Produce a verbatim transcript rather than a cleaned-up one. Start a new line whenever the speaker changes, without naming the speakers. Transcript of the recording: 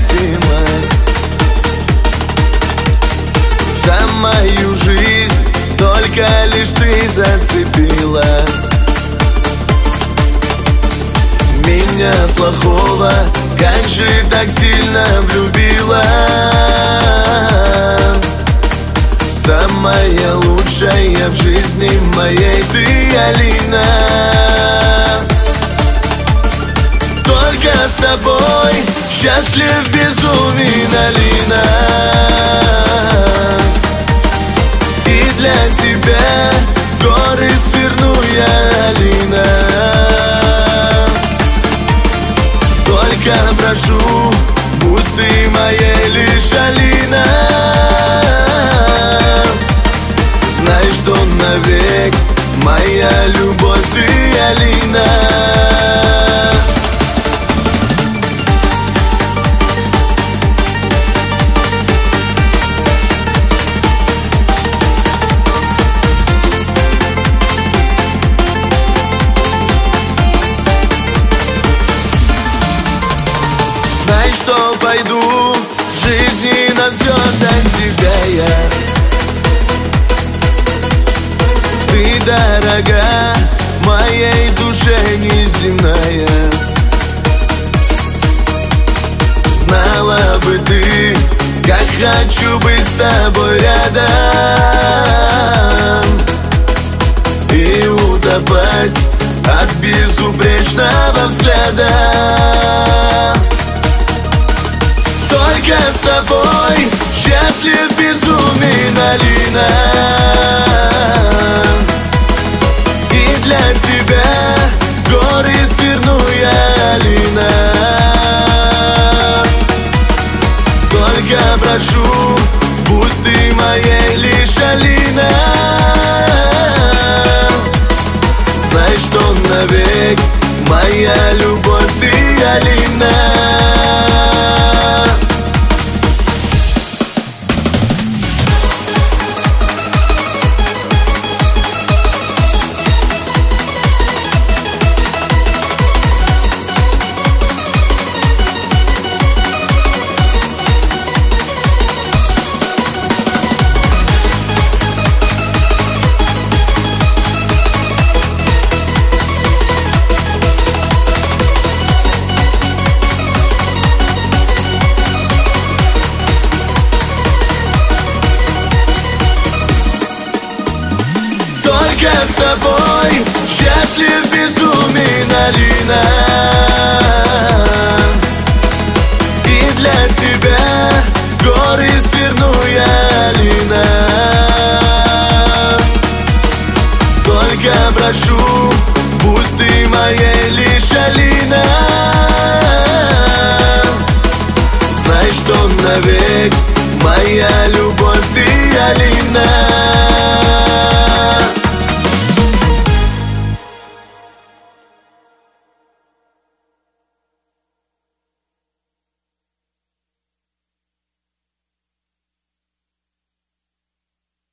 невыносимой. За мою жизнь только лишь ты зацепила меня плохого, как же так сильно влюбила. Самая лучшая в жизни моей ты, Алина. Только с тобой счастлив, безумен, Алина. И для тебя горы сверну я, Алина. Только прошу, будь ты моей лишь, Алина. Знай, что навек моя любовь ты, Алина. Знай, что пойду в жизни на все за тебя я. Ты дорога моей душе неземная. Знала бы ты, как хочу быть с тобой рядом и утопать от безупречного взгляда. Только с тобой счастлив, безумен, Алина. И для тебя горы сверну я, Алина. Только прошу, будь ты моей лишь, Алина. Знай, что навек моя любовь ты, Алина. Только с тобой счастлив, безумен, Алина. И для тебя горы сверну я, Алина. Только прошу, будь ты моей лишь, Алина. Знай, что навек моя любовь ты, Алина.